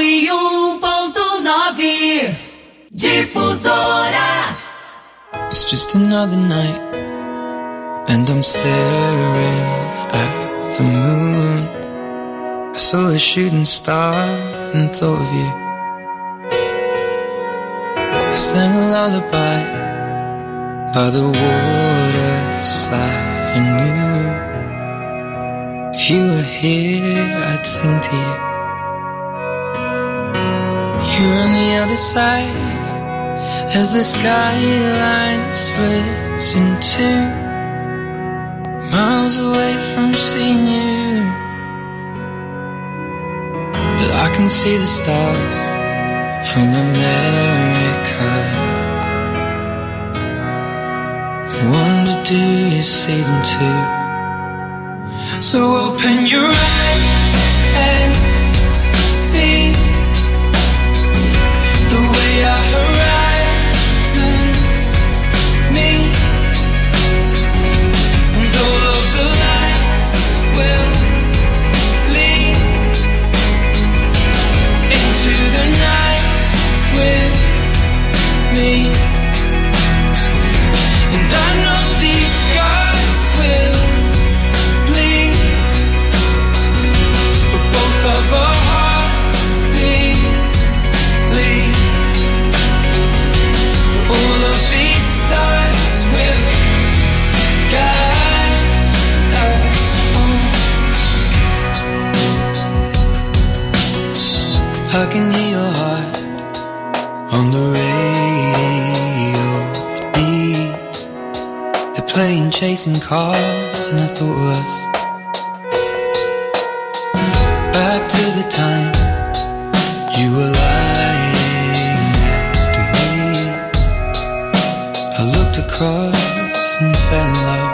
101.9 Difusora. It's just another night, and I'm staring at the moon. I saw a shooting star and thought of you. I sang a lullaby by the waterside and knew if you were here I'd sing to you. You're on the other side as the skyline splits in two, miles away from seeing you. But I can see the stars from America. I wonder, do you see them too? So open your eyes and see the way our horizons meet, and all of the lights will lead into the night with me. And I know these scars will bleed, but both of our hearts bleed. All of these stars will guide us home. I can hear your heart on the radio. It beats. They're playing Chasing Cars, and I thought of us. Back to the time you were lying next to me. I looked across and fell in love,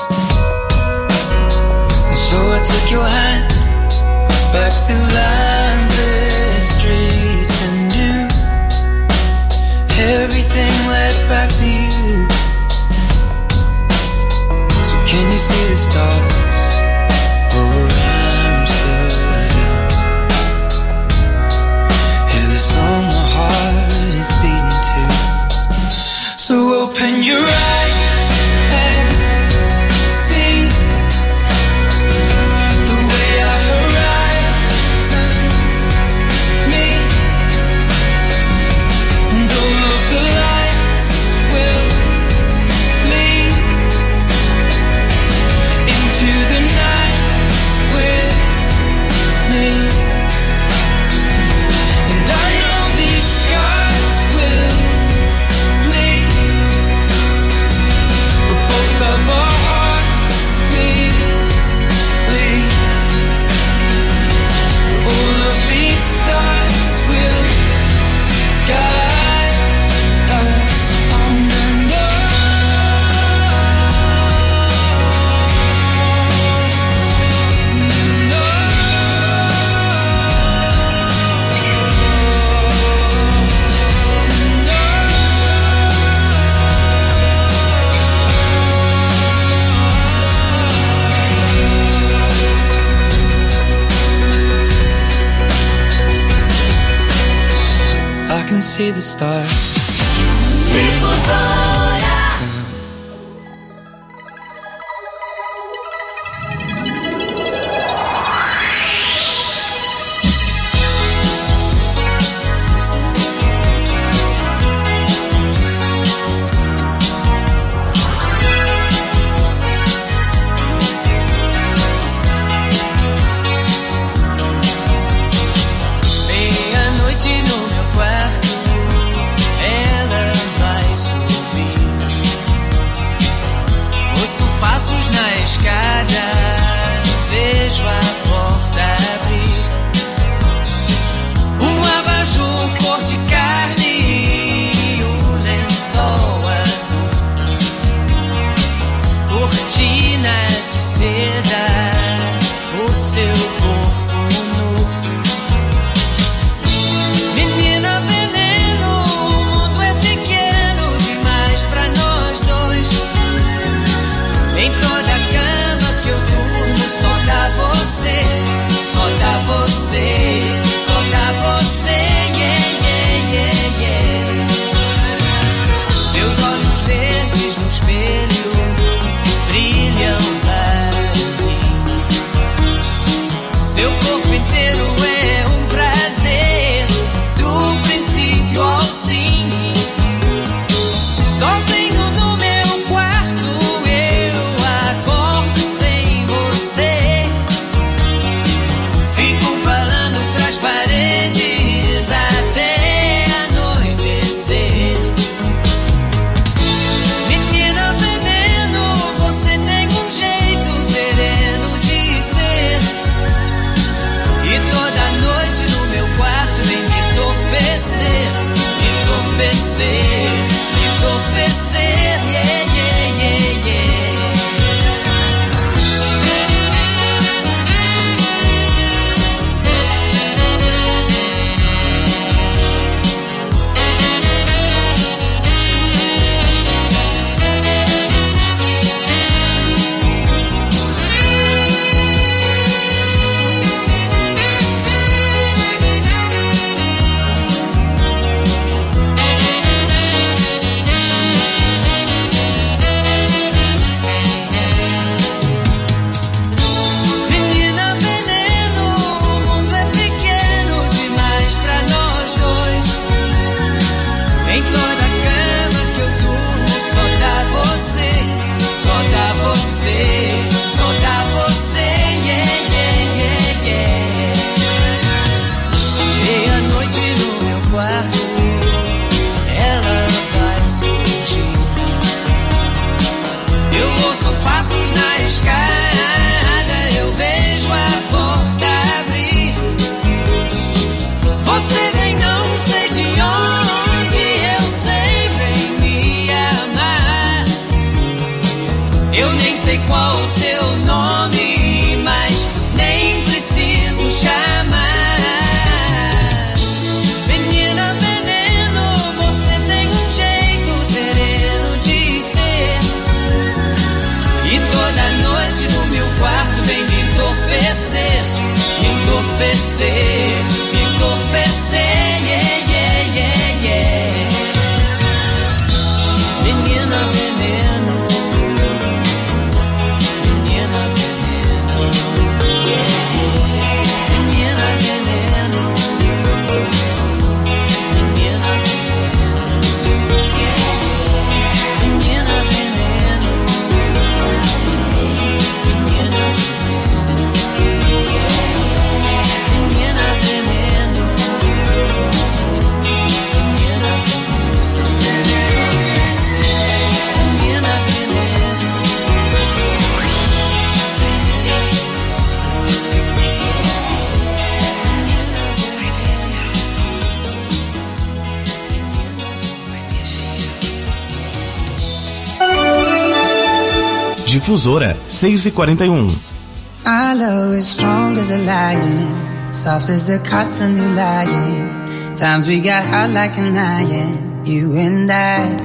and so I took your hand back through Lambeth streets and knew everything led back to you. So can you see the stars over Amsterdam? Hear the song my heart is beating to. So open your eyes and see the way our horizons meet, and all of the lights will lead into the night with me. And I know these scars will bleed, but both of our hearts bleed. All of these stars will guide us on and on. I can see the stars. Difusora. Meia-noite no meu quarto, ela vai subir. Ouço passos na escada, vejo a porta abrir. Um abajur cor de carne e o lençol azul. Cortinas de seda, o seu corpo nu. Menina veneno, o mundo é pequeno demais pra nós dois. Em toda a cama que eu durmo só dá você, só dá você, só dá você. entorpecer, yeah, yeah, yeah, yeah. Difusora 6:41. Our love is strong as a lion, soft as the cotton you lying. Times we got hot like an iron, you and I.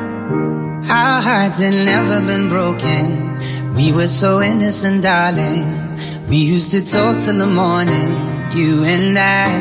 Our hearts had never been broken. We were so innocent, darling. We used to talk till the morning, you and I.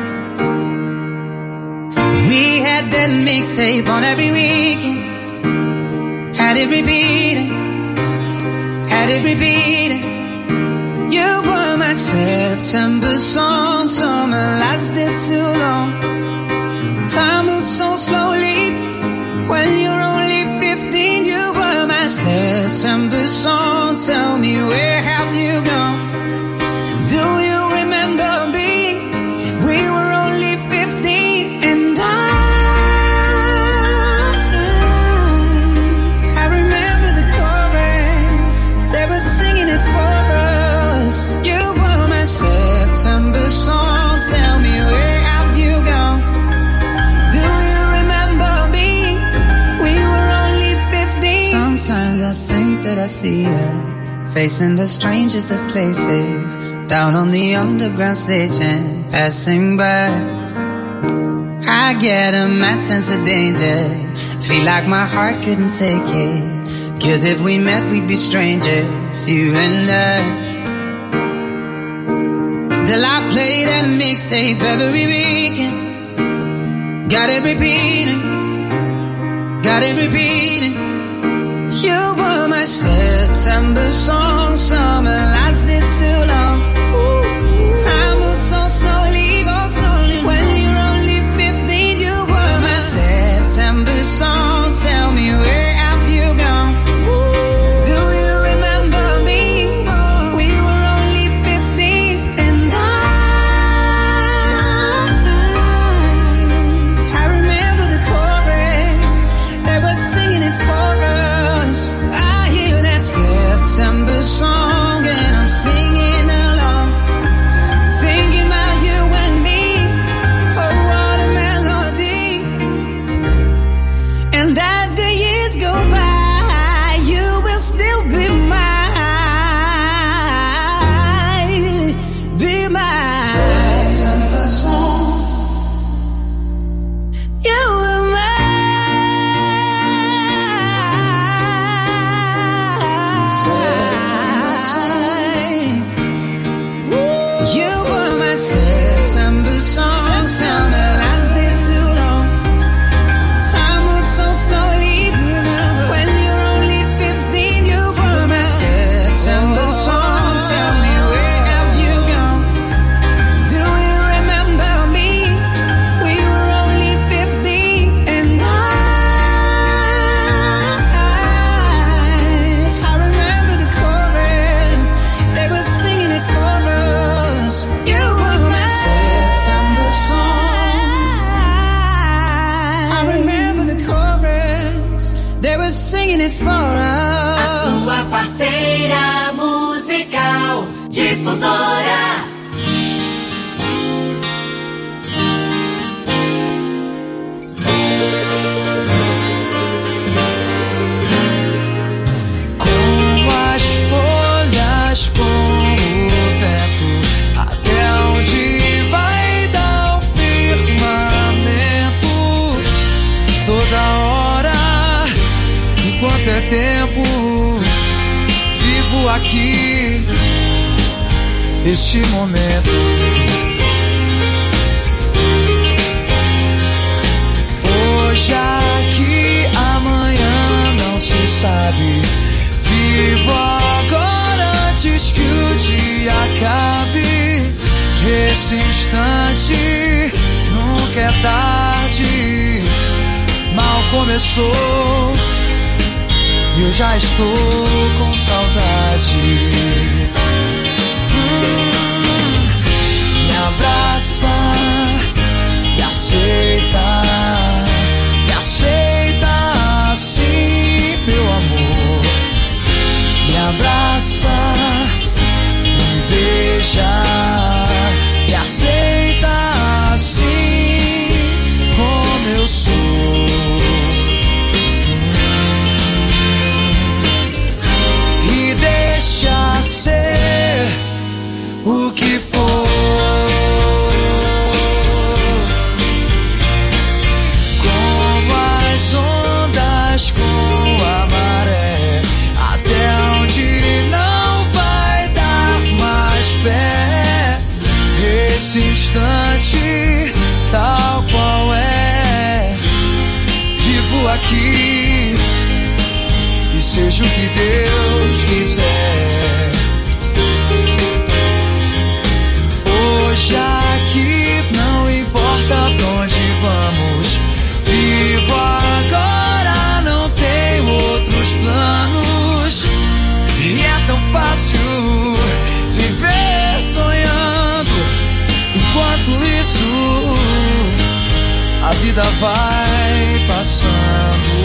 We had that mixtape on every weekend, had it repeating. Had it repeating. You were my September song. Summer lasted too long. Time moves so slowly when you're only 15. You were my September song. Tell me, where have you gone? Do you remember me? We were only 15 and I remember the chorus. They were singing it for us. You were my September song. Tell me, where have you gone? Do you remember me? We were only 15. Sometimes I think that I see her facing the strangest of places, down on the underground station, passing by. I get a mad sense of danger, feel like my heart couldn't take it. 'Cause if we met, we'd be strangers, you and I. Still I play that mixtape every weekend. Got it repeating, got it repeating. You were my September song. Summer lasted too long. Time moves so slowly, when you're only 15. You were my September song. Tell me, where have you gone? Do you remember me? We were only 15 and I remember the chorus. They were singing it for us. I hear that September singing it for us. A sua parceira musical, Difusora. Com as folhas, com o vento, até onde vai dar o firmamento? Toda hora, enquanto é tempo, vivo aqui, este momento. Hoje aqui, amanhã não se sabe. Vivo agora antes que o dia acabe. Esse instante nunca é tarde. Mal começou e eu já estou com saudade. Me abraça, me aceita assim, meu amor. Me abraça, me beija, me aceita assim como eu sou. E deixa ser o que for. Como as ondas com a maré, até onde não vai dar mais pé. Esse instante, tal qual é, vivo aqui e seja o que Deus quiser. Hoje aqui não importa pra onde vamos. Vivo agora, não tenho outros planos. E é tão fácil viver sonhando. Enquanto isso, a vida vai passando.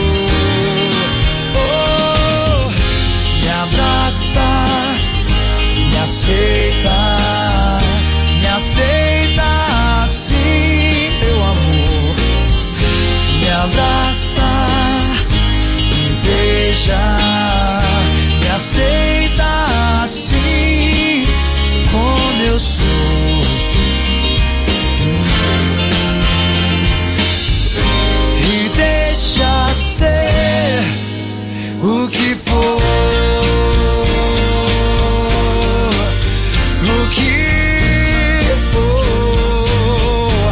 Oh, me abraça, me aceita assim, meu amor. Me abraça, me beija, me aceita assim como eu sou. E deixa ser o que for. O que for.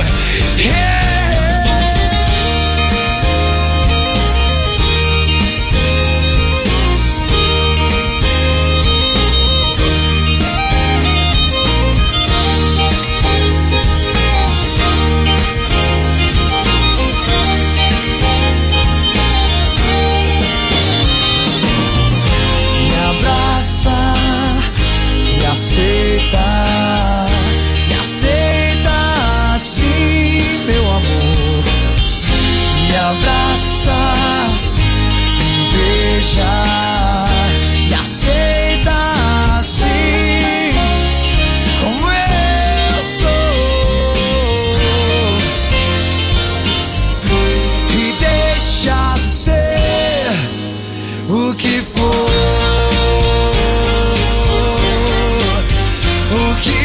Me abraça, me aceita assim, meu amor. Me abraça, me beija, me aceita assim como eu sou. E deixa ser o que for. O que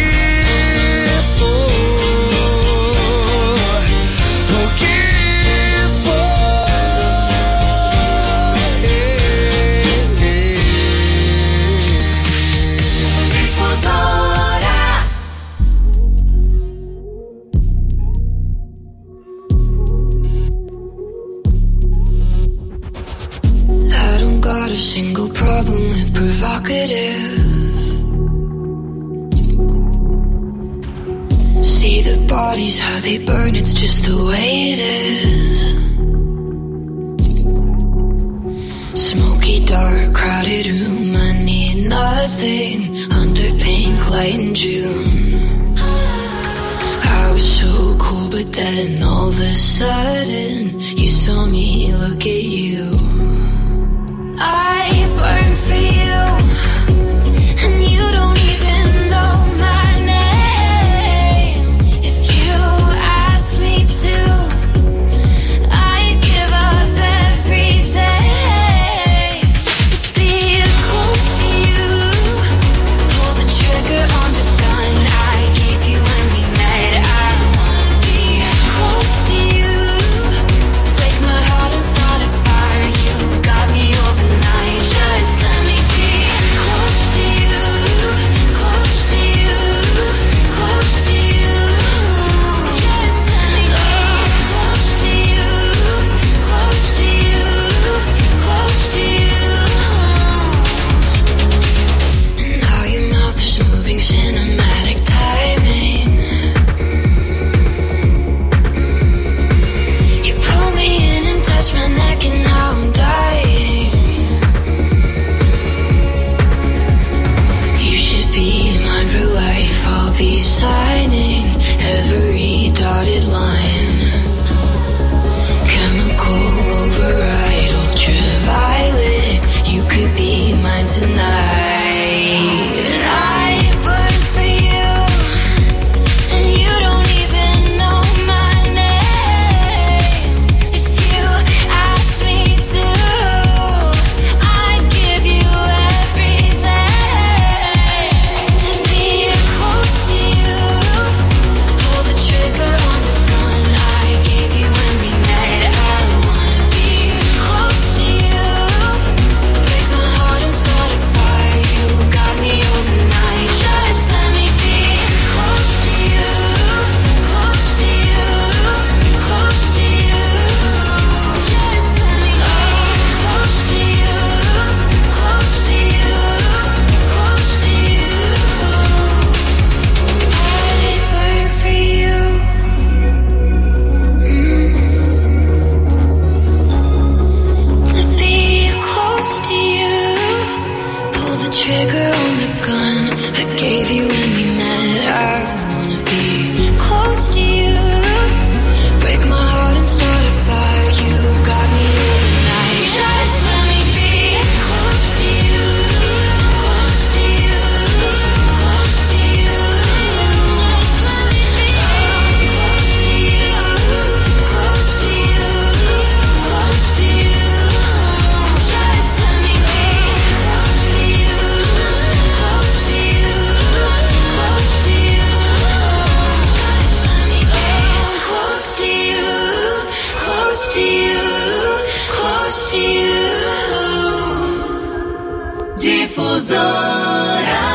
A single problem with provocative. See the bodies, how they burn, it's just the way it is. Smoky dark, crowded room, I need nothing under pink light in June. I was so cool, but then all of a sudden you saw me look at you. Difusora.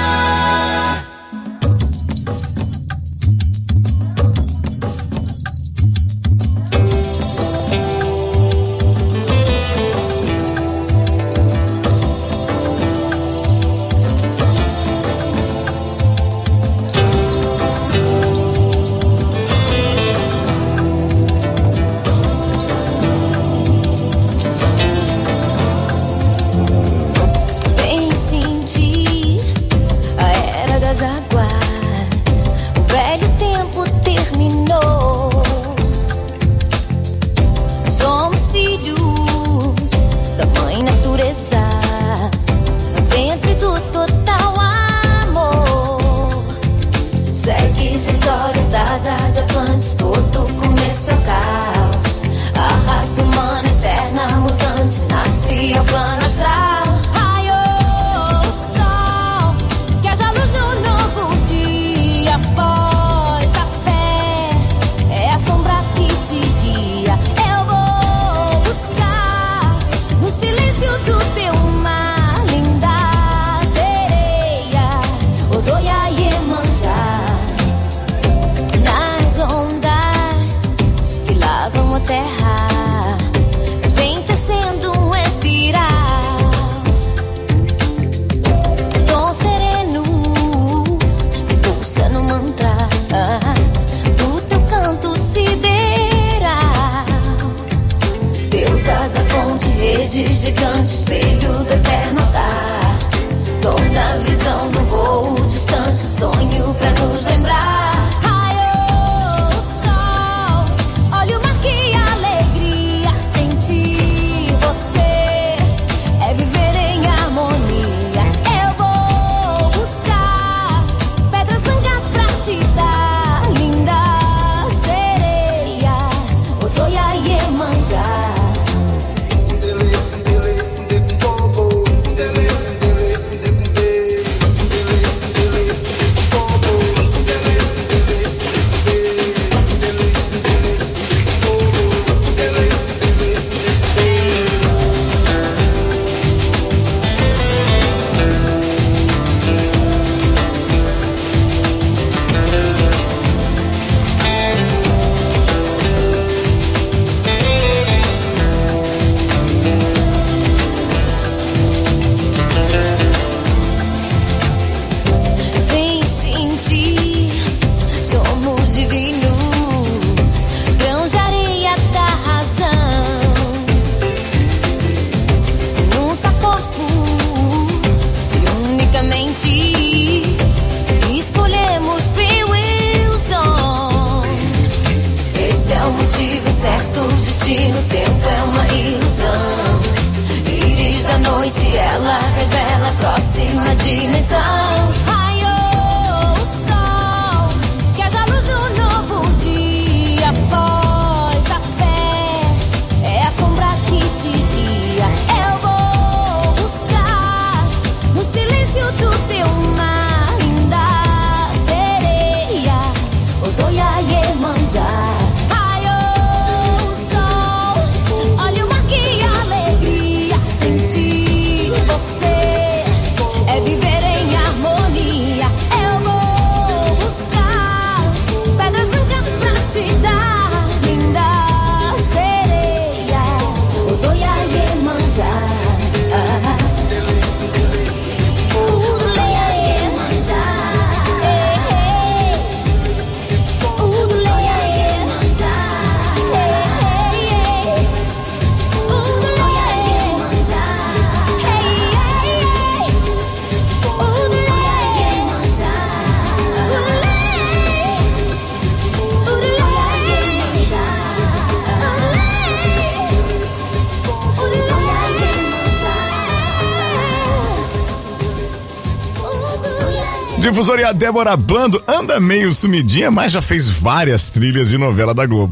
Difusora, e a Débora Blando anda meio sumidinha, mas já fez várias trilhas de novela da Globo.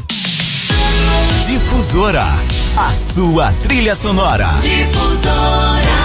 Difusora, a sua trilha sonora. Difusora.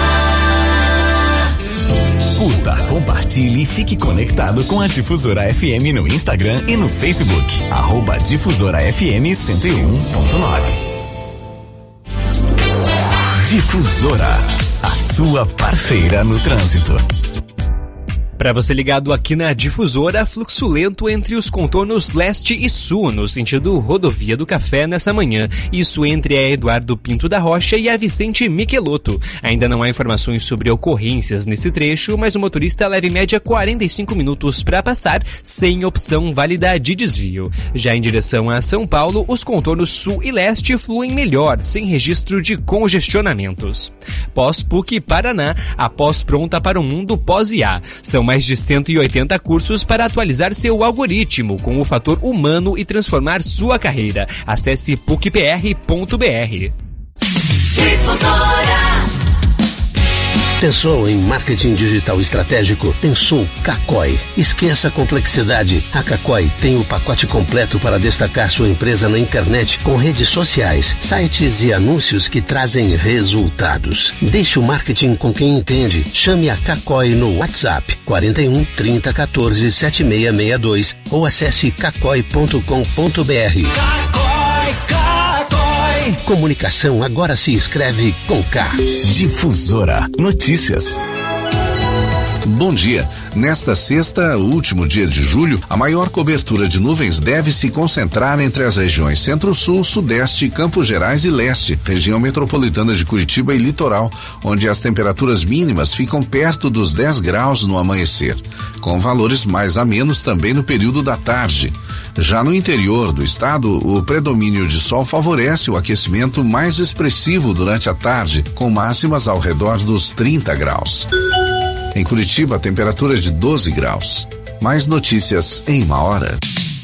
Curta, compartilhe e fique conectado com a Difusora FM no Instagram e no Facebook. @Difusora FM 101.9. Difusora, a a sua parceira no trânsito. Para você ligado aqui na Difusora, fluxo lento entre os contornos leste e sul, no sentido Rodovia do Café nessa manhã. Isso entre a Eduardo Pinto da Rocha e a Vicente Michelotto. Ainda não há informações sobre ocorrências nesse trecho, mas o motorista leva em média 45 minutos para passar, sem opção válida de desvio. Já em direção a São Paulo, os contornos sul e leste fluem melhor, sem registro de congestionamentos. Pós-PUC Paraná, a pós pronta para o mundo pós-IA. São mais de 180 cursos para atualizar seu algoritmo com o fator humano e transformar sua carreira. Acesse pucpr.br. Pensou em marketing digital estratégico? Pensou Kakoi. Esqueça a complexidade. A Kakoi tem o pacote completo para destacar sua empresa na internet com redes sociais, sites e anúncios que trazem resultados. Deixe o marketing com quem entende. Chame a Kakoi no WhatsApp 41 30 14 7662 ou acesse kakoi.com.br. Comunicação agora se escreve com K. Difusora Notícias. Bom dia. Nesta sexta, último dia de julho, a maior cobertura de nuvens deve se concentrar entre as regiões Centro-Sul, Sudeste, Campos Gerais e Leste, região metropolitana de Curitiba e Litoral, onde as temperaturas mínimas ficam perto dos 10 graus no amanhecer, com valores mais a menos também no período da tarde. Já no interior do estado, o predomínio de sol favorece o aquecimento mais expressivo durante a tarde, com máximas ao redor dos 30 graus. Em Curitiba, a temperatura é de 12 graus. Mais notícias em uma hora.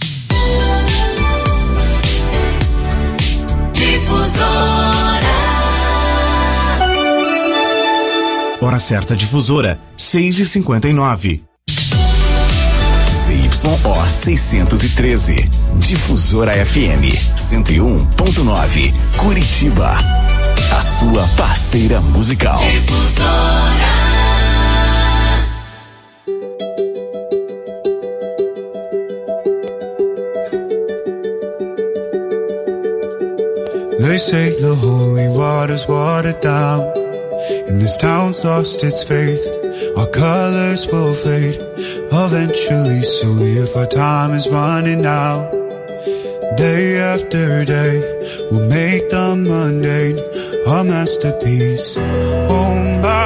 Hora certa Difusora, 6h59. CYO 613. Difusora FM 101.9. Curitiba. A sua parceira musical. Difusora. They say the holy water's watered down, and this town's lost its faith. Our colors will fade eventually, so if our time is running out, day after day, we'll make the mundane a masterpiece. Oh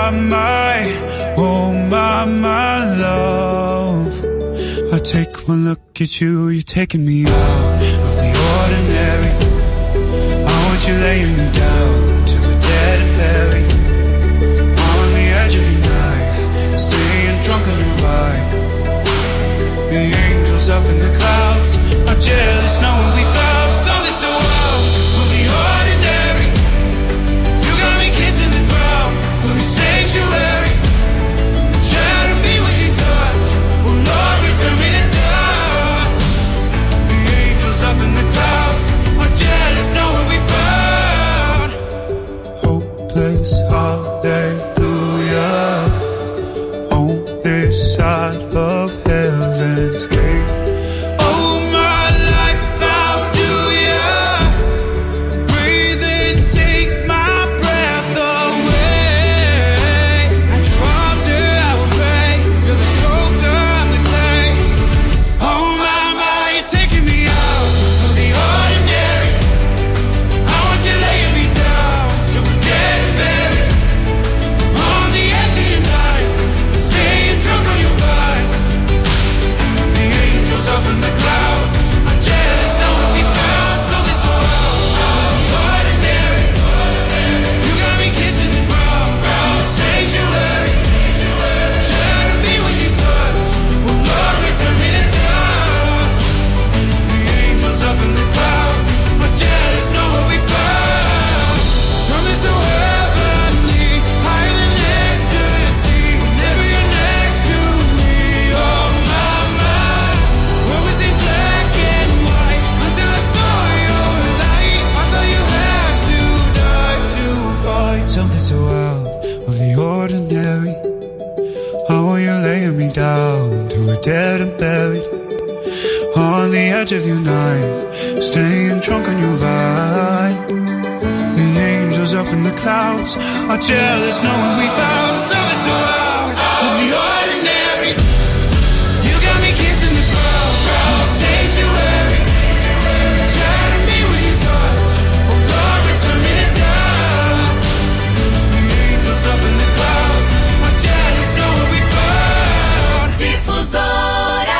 my love, I take one look at you, you're taking me out of the ordinary. You laying me down to a dead and buried on the edge of your knife, staying drunk on your ride. The angels up in the clouds are jealous knowing we found something so out of the ordinary. You got me kissing the ground of your sanctuary. Shadow me with your touch, oh Lord, return me to dust. The angels up in the clouds are jealous knowing we found hallelujah on this side of heaven's gate. Oh, my life found you, breathe and take my breath away. At your altar I will pray, you're the sculptor, I'm the clay. Oh my, you're taking me out of the ordinary. I want you laying me down to a dead and buried on the edge of your knife, staying drunk on your vine. The angels up in the clouds are jealous knowing we found something so ordinary. You got me kissing the ground, sanctuary. Shadow me when you touch, oh Lord, return me to dust. The angels up in the clouds are jealous knowing we found something so heavenly, higher than ecstasy. Whenever you're next to me, oh my, what was in black and white until I saw your light. I thought you had to die to find something so out of the ordinary. How are you laying me down to a dead and buried on the edge of your night, staying drunk on your vine. The angels up up in the clouds are jealous knowing we found something so out of the ordinary. You got me kissing the ground, sanctuary. Shining me with your touch, oh Lord, return me to dust. The angels up in the clouds are jealous knowing we found Difusora.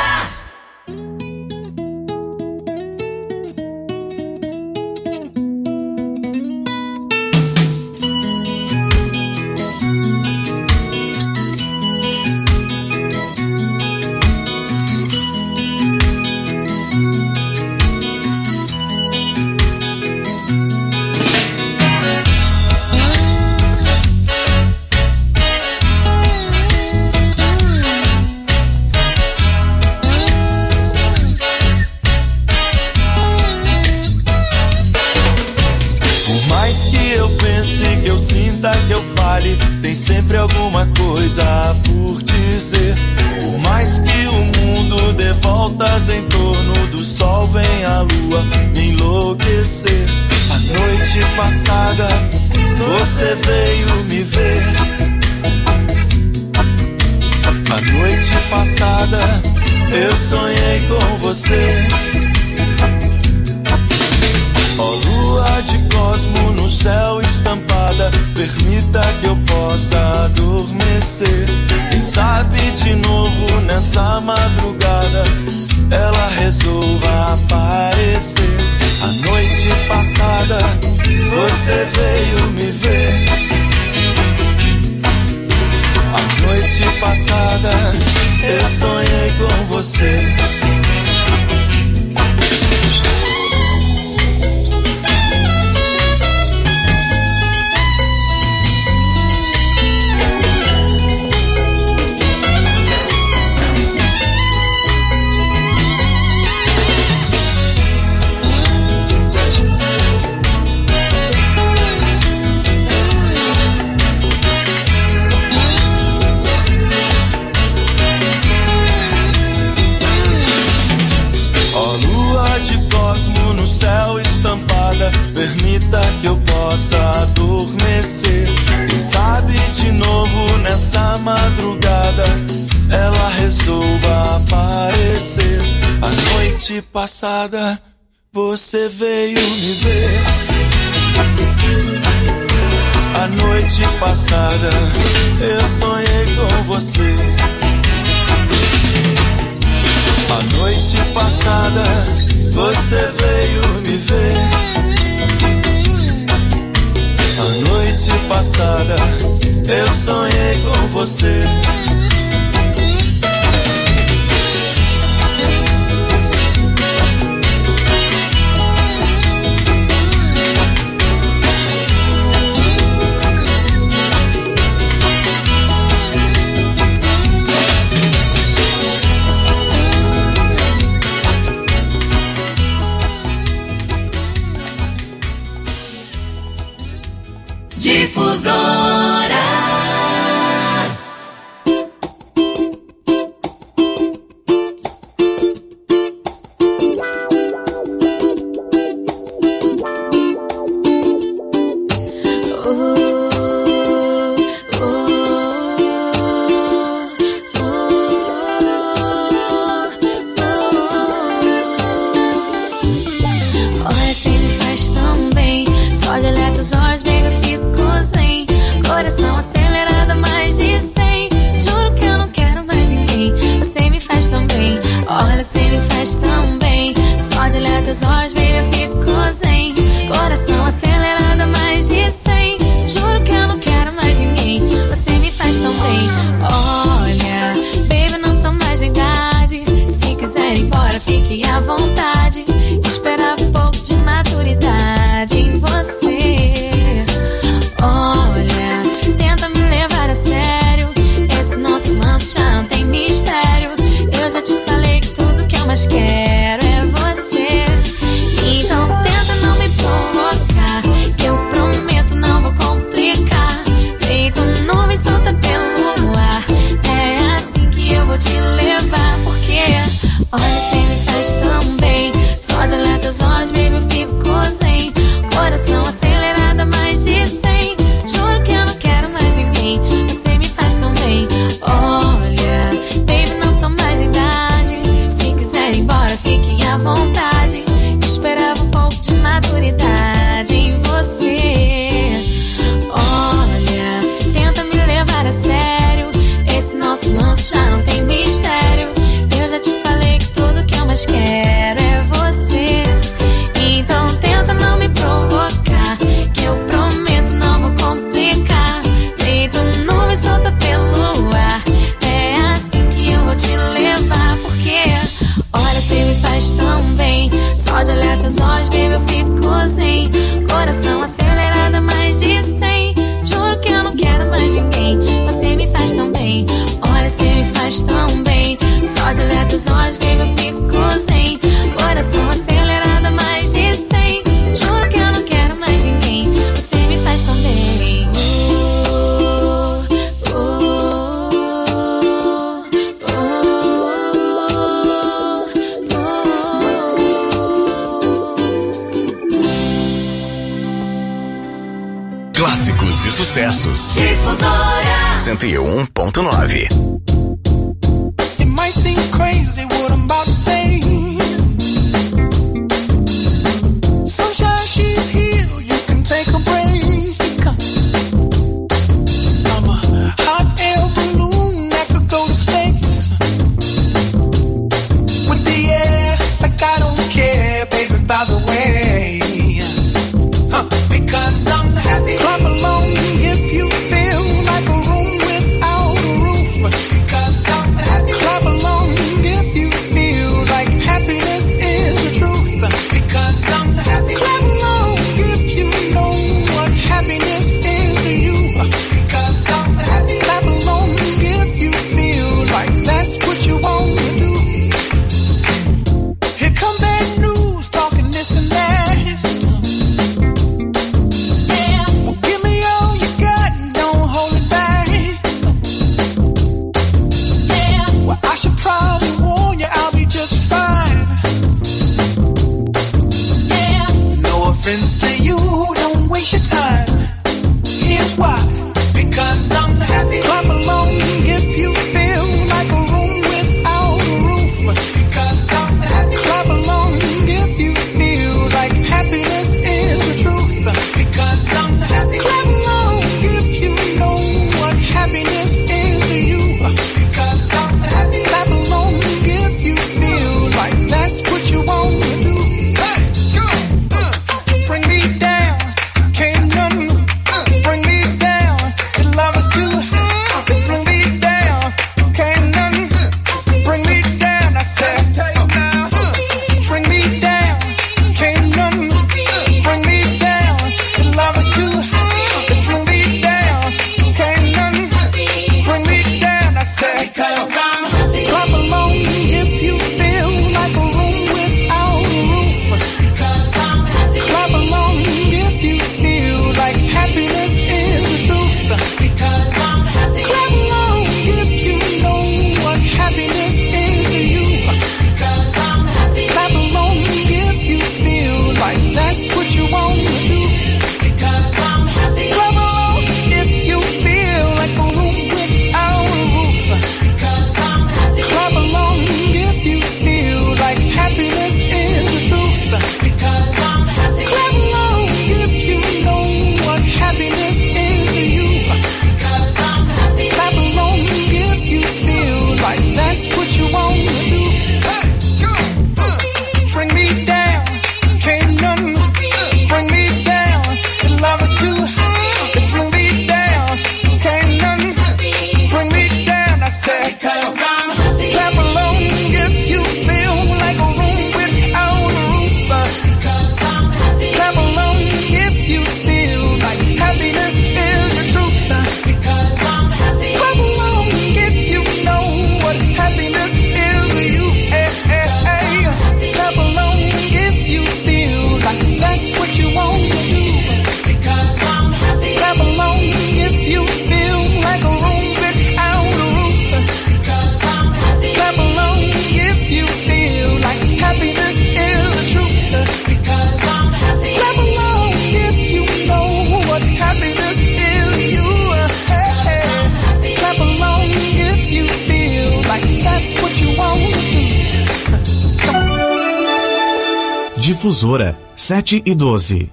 Que eu sinta, que eu fale, tem sempre alguma coisa por dizer. Por mais que o mundo dê voltas em torno do sol, vem a lua me enlouquecer. A noite passada você veio me ver. A noite passada eu sonhei com você. Ó lua de cosmo no céu estampada, permita que eu possa adormecer. Quem sabe de novo nessa madrugada ela resolva aparecer. A noite passada você veio me ver. A noite passada eu sonhei com você. Permita que eu possa adormecer. Quem sabe de novo nessa madrugada ela resolva aparecer. A noite passada você veio me ver. A noite passada eu sonhei com você. A noite passada você veio me ver. A noite passada eu sonhei com você. Difusora. Olha, sempre faz tão bem. Só de olhar teus olhos, baby, eu fico sem. Clássicos e sucessos. Difusora. 101.9. It might seem crazy what I'm about to say. Sunshine, she's here, you can take a break. I'm a hot air balloon that could go to space. With the air, like I don't care, baby, by the way. Because I'm happy. Clap along if you feel like a room without a roof. Because I'm happy. Clap along if you feel like happiness is the truth. Because I'm happy. Clap along if you know what happiness is to you. Because I'm happy. Clap along if you feel like that's what you want to do. Here come bad news, talking this and that. Well, give me all you got and don't hold it back. Well, I should probably warn you, I'll be just fine. No offense to you, don't waste your time. Here's why. Because I'm happy. Clap along if you feel like a room without a roof. Because I'm happy. Clap along if you feel like happiness is the truth. Because I'm happy. Clap along if you know what happiness is to you. Because I'm happy. Clap along if you feel like that's what you want to do. Hey, bring me down, can't none bring me down. Your love is too high to bring me down. Can't none bring me down. I said, bring me down, can't none bring me down. Your love is too high to bring me down. Can't none bring me down. I said, because I'm happy. Clap along if you feel like a room without a roof. Because I'm happy. Clap along if you feel like happiness is the truth. Because I'm happy. Clap along if you know what happiness is to you. Because I'm happy. Clap along if you feel like that's what you want to do. Because I'm happy. Clap along if you feel like a room without a roof. Because I'm happy. Clap along if you feel like happiness is the truth. Because I'm happy. Clap along if you know what happiness is to you. Because I'm happy. Clap along if you feel like that's what you want to do. Hey, bring me down, can't none bring me down. Your love is too high to bring me down. Can't none bring me down. I said, because I'm happy. Clap along if you feel like a room without a roof. Because I'm happy. Clap along if you feel like happiness is the truth. Because I'm happy. Clap along if you know what happiness is to you. Hey, hey, hey. Clap along if you feel like that's what you want to do. Because I'm happy. Clap along if you feel like a room without a roof. Because I'm happy. Clap along if you feel like happiness is the truth. Because I'm happy. Clap along if you know what happiness is to you. Hey, hey. Clap along if you feel like that's what you want to do. Difusora 7:12.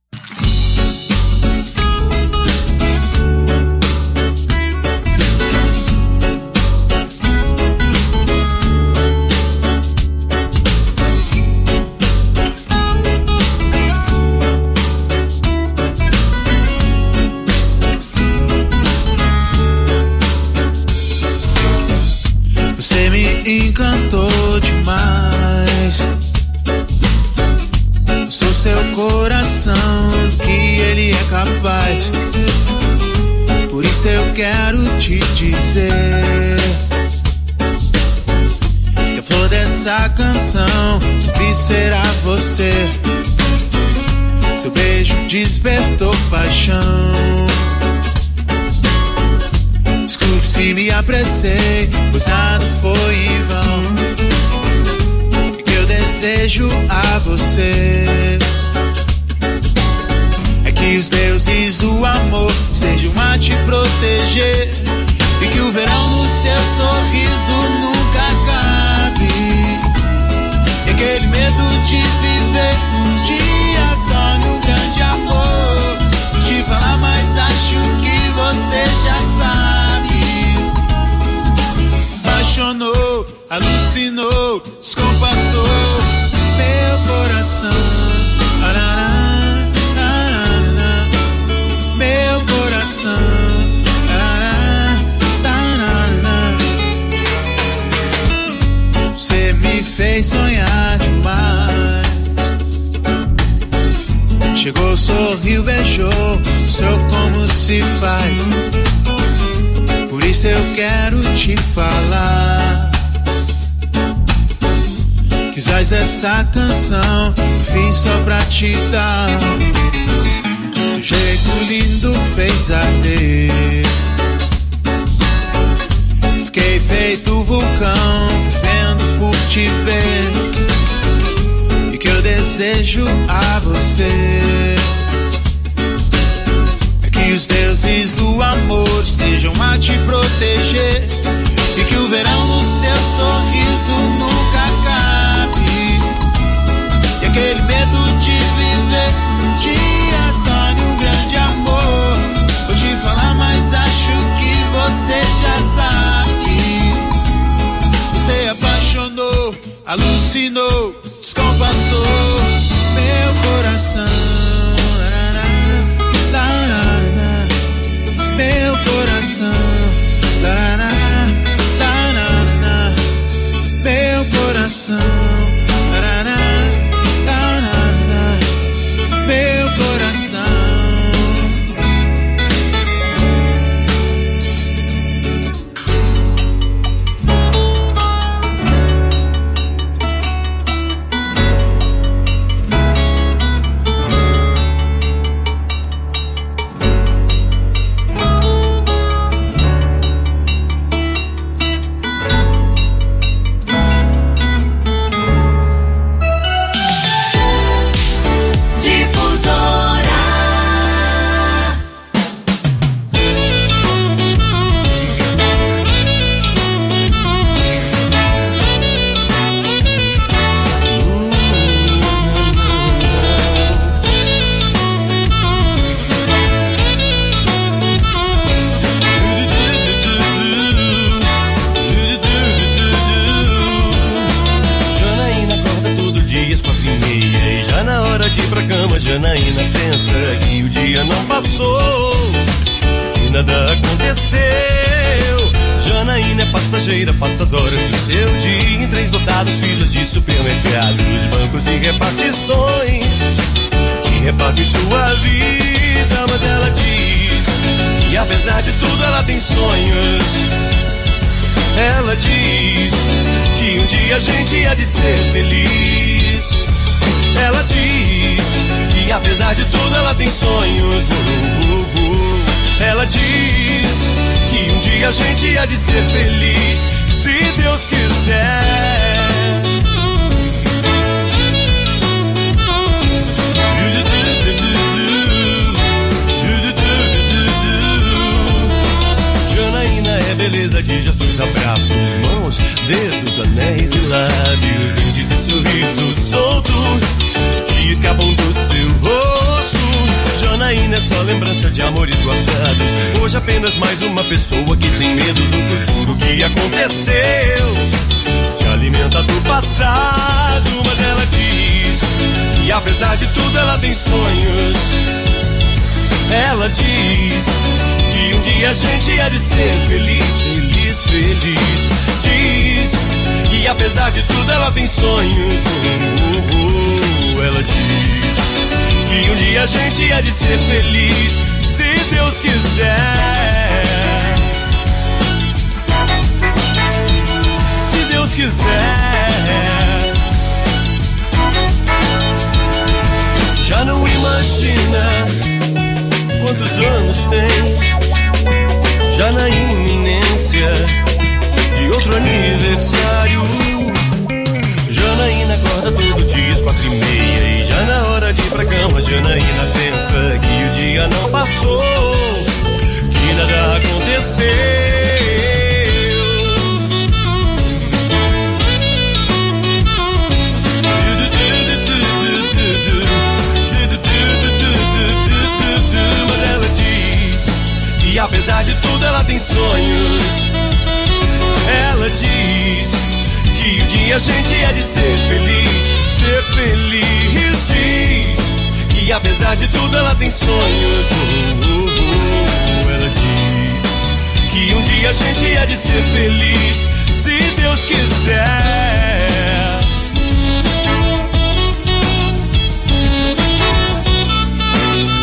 Você me encantou demais. Sou seu coração, que ele é capaz. Por isso eu quero te dizer que a flor dessa canção sempre será você. Seu beijo despertou paixão. Desculpe se me apressei, pois nada foi em vão. O que eu desejo a você é que os deuses, o amor sorriu, beijou, mostrou como se faz. Por isso eu quero te falar. Quizás essa canção fiz só pra te dar. Seu jeito lindo fez arder. Fiquei feito vulcão, vivendo por te ver. E que eu desejo a você é que os deuses do amor estejam a te proteger. E que o verão no seu sorriso nunca acabe. E aquele medo de viver dias torne um grande amor. Vou te falar, mas acho que você já sabe. Você apaixonou, alucinou, descompassou meu coração. Meu coração. Meu coração. Meu coração. Janaína pensa que o dia não passou, que nada aconteceu. Janaína é passageira, passa as horas do seu dia em trens lotados, filas de supermercados, bancos e repartições que repartem sua vida. Mas ela diz que apesar de tudo ela tem sonhos. Ela diz que um dia a gente há de ser feliz. Ela diz que apesar de tudo ela tem sonhos. Ela diz que um dia a gente há de ser feliz, se Deus quiser. Janaína é beleza de gestos, abraços, mãos, dedos, anéis e lábios, dentes e sorriso solto que escapam do seu rosto. Janaína é só lembrança de amores guardados. Hoje apenas mais uma pessoa que tem medo do futuro que aconteceu. Se alimenta do passado, mas ela diz que apesar de tudo ela tem sonhos. Ela diz que um dia a gente há de ser feliz, feliz, feliz. Diz que apesar de tudo ela tem sonhos. Ela diz que um dia a gente há de ser feliz, se Deus quiser. Se Deus quiser. Já não imagina quantos anos tem, já na iminência de outro aniversário. Janaína acorda todo dia às 4h30 e já na hora de ir pra cama Janaína pensa que o dia não passou, que nada aconteceu. Mas ela diz que apesar de tudo ela tem sonhos. Ela diz que um dia a gente há de ser feliz, ser feliz. Diz que apesar de tudo ela tem sonhos. Ela diz que um dia a gente há de ser feliz, se Deus quiser.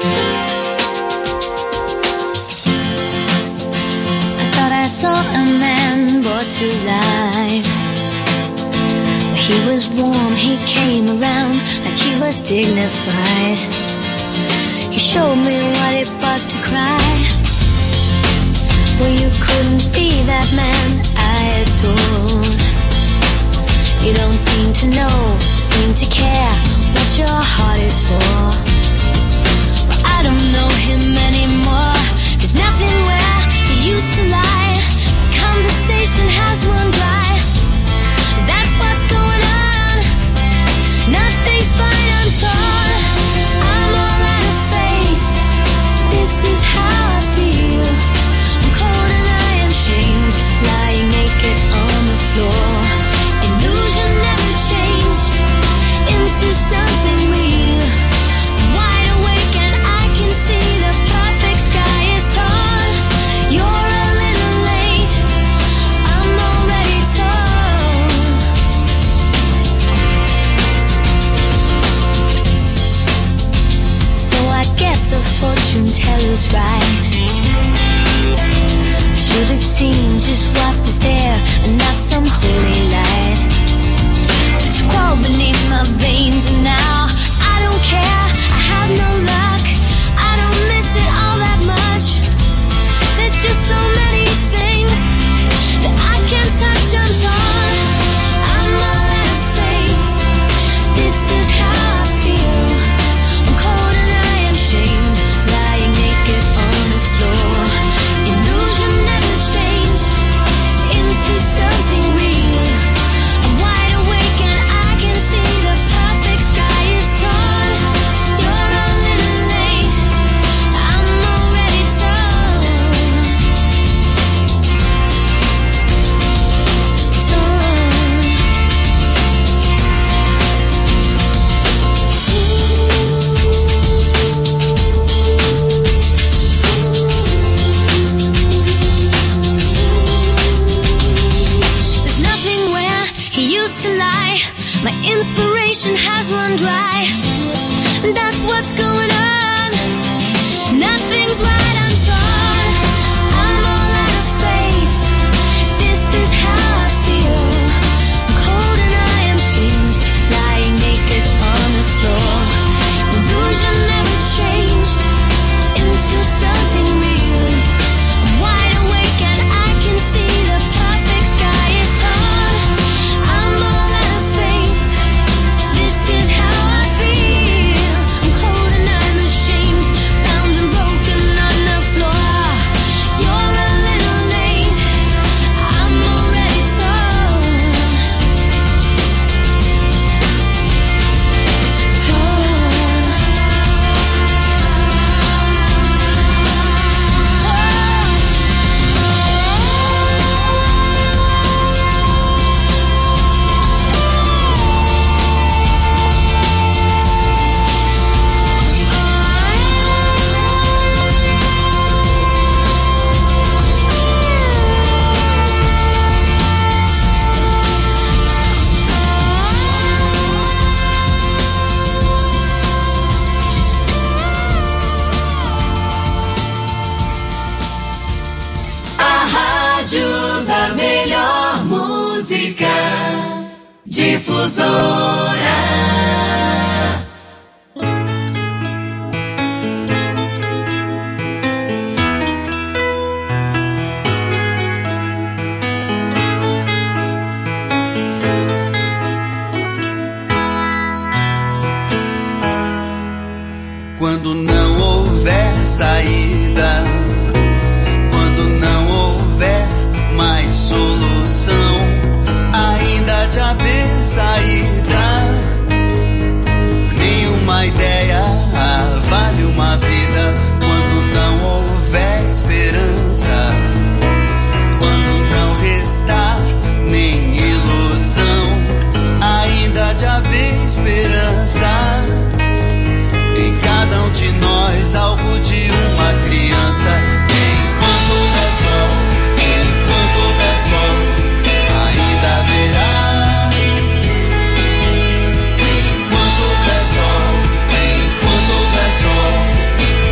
thought I saw a man brought to life. He was warm, he came around like he was dignified. He showed me what it was to cry. Well, you couldn't be that man I adored. You don't seem to know, seem to care what your heart is for. Well, I don't know him anymore. There's nothing where he used to lie. The conversation has run dry. That's what's going on. Nothing's fine, I'm torn. I'm all out of faith. This is how I feel. I'm cold and I am shamed, lying naked on the floor. Illusion never changed into something real. I'm wide awake and I can see the perfect sky is torn. You're a little late, I'm already torn. So I guess the fortune teller's right. Should have seen just what was there and not some holy light. But you crawl beneath my veins and now I don't care, I have no luck. I don't miss it all that much. There's just so many things that I can't touch, I'm torn. I'm all out of faith. This is how I feel. I'm cold and I am shamed, lying naked on the floor. Illusion never changed into something real. I'm wide awake and I can see the perfect sky is torn. You're a little late, I'm already torn. There's nothing where he used to lie. My inspiration has run dry. That's what's going on. Nothing's right, I'm torn. I'm all out of faith. This is how I feel. I'm cold and I am shamed, lying naked on the floor. Illusion never changed into something real. I'm wide awake and I can see the perfect sky is torn. I'm all out of faith. This is how I feel. I'm cold and I'm ashamed, bound and broken on the floor. You're a little late, I'm already torn. A rádio da melhor música. Difusora. Quando não houver saída, quando não houver mais solução, ainda de haver saída. Nenhuma ideia vale uma vida quando não houver esperança, quando não restar nem ilusão, ainda de haver esperança. Em cada um de nós algo de uma criança. Enquanto houver sol, enquanto houver sol, ainda haverá. Enquanto houver sol, enquanto houver sol,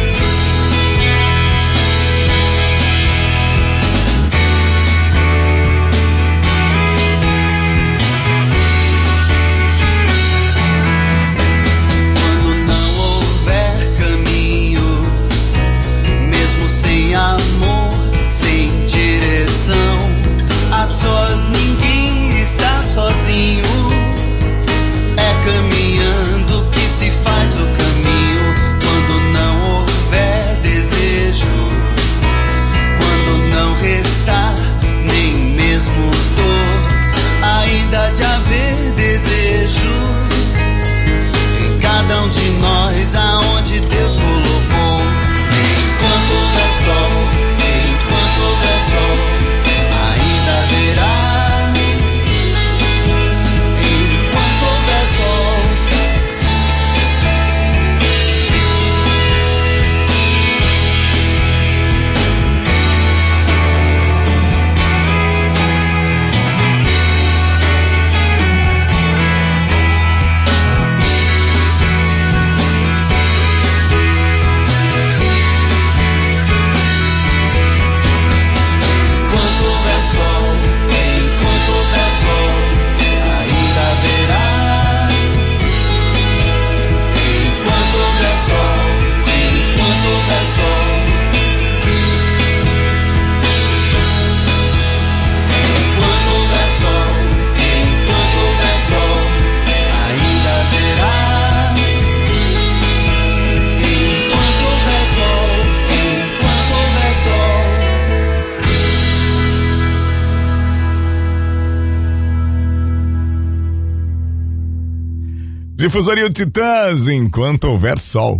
Difusora e o Titãs, enquanto houver sol.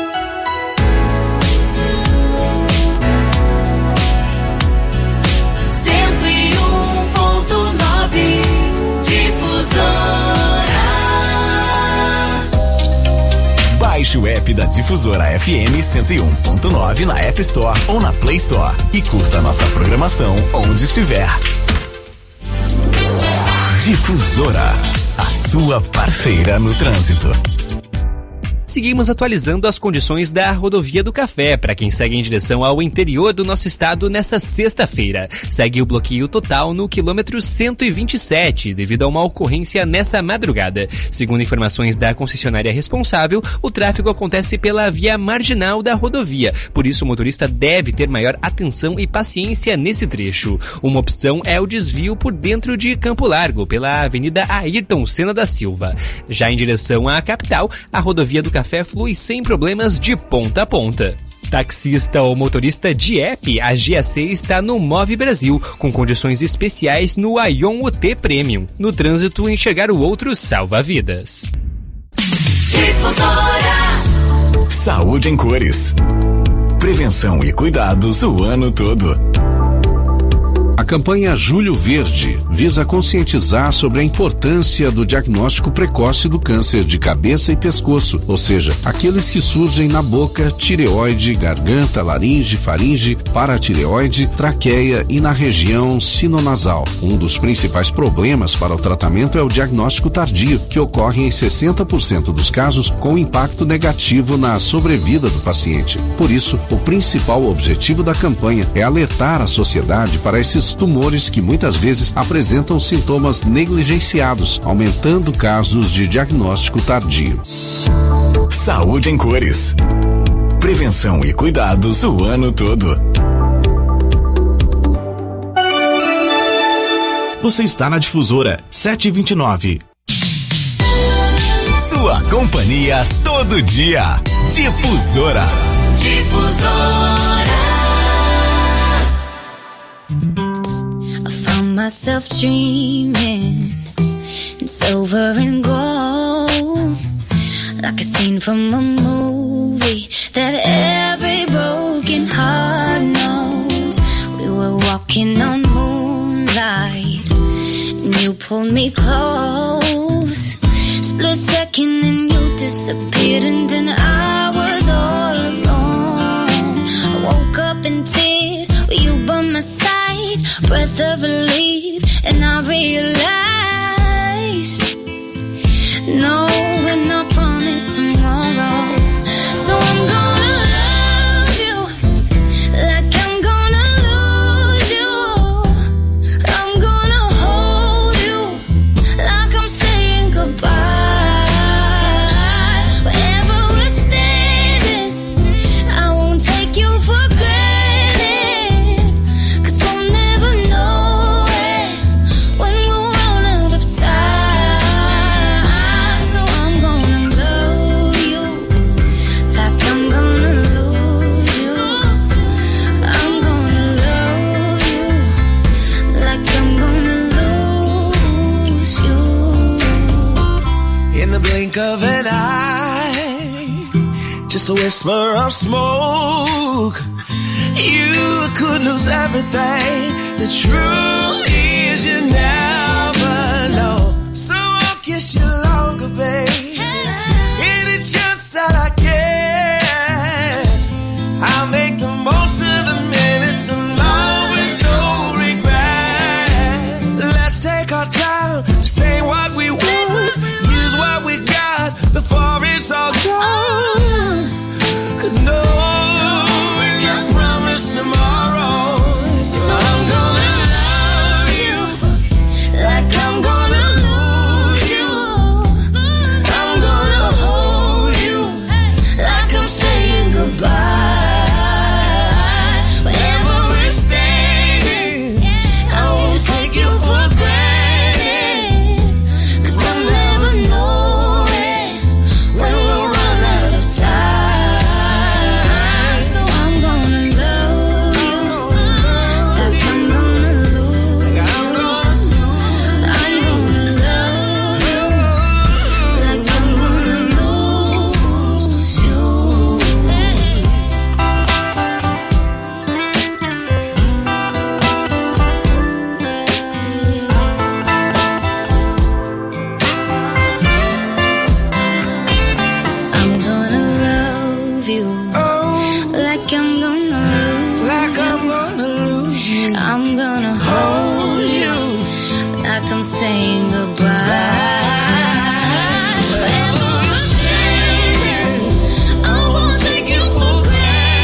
Baixe o app da Difusora FM 101.9 na App Store ou na Play Store e curta nossa programação onde estiver. Difusora, a sua parceira no trânsito. Seguimos atualizando as condições da Rodovia do Café para quem segue em direção ao interior do nosso estado nesta sexta-feira. Segue o bloqueio total no quilômetro 127, devido a uma ocorrência nessa madrugada. Segundo informações da concessionária responsável, o tráfego acontece pela via marginal da rodovia, por isso o motorista deve ter maior atenção e paciência nesse trecho. Uma opção é o desvio por dentro de Campo Largo, pela Avenida Ayrton Senna da Silva. Já em direção à capital, a Rodovia do Café flui sem problemas de ponta a ponta. Taxista ou motorista de app, a GAC está no Move Brasil, com condições especiais no Aion UT Premium. No trânsito, enxergar o outro salva vidas. Saúde em cores. Prevenção e cuidados o ano todo. A campanha Julho Verde visa conscientizar sobre a importância do diagnóstico precoce do câncer de cabeça e pescoço, ou seja, aqueles que surgem na boca, tireoide, garganta, laringe, faringe, paratireoide, traqueia e na região sinonasal. Um dos principais problemas para o tratamento é o diagnóstico tardio, que ocorre em 60% dos casos com impacto negativo na sobrevida do paciente. Por isso, o principal objetivo da campanha é alertar a sociedade para esses tumores que muitas vezes apresentam sintomas negligenciados, aumentando casos de diagnóstico tardio. Saúde em cores. Prevenção e cuidados o ano todo. Você está na Difusora 729. Sua companhia todo dia. Difusora. Myself dreaming in silver and gold, like a scene from a movie that every broken heart knows. We were walking on moonlight and you pulled me close. Split second and you disappeared and then I was all alone. I woke up in tears with you by my side, breath of relief, and I realized no, we're not promised tomorrow. So I'm gonna love you like I'm gonna lose you. I'm gonna hold you like I'm saying goodbye. Wherever we're standing, I won't take you for granted, 'cause we'll never know it when we'll run out of time. So I'm gonna love you like I'm gonna lose you. I'm gonna love you like I'm gonna lose you. In the blink of an eye, just a whisper of smoke, you could lose everything. The truth is you never know. So I'll kiss you longer, babe.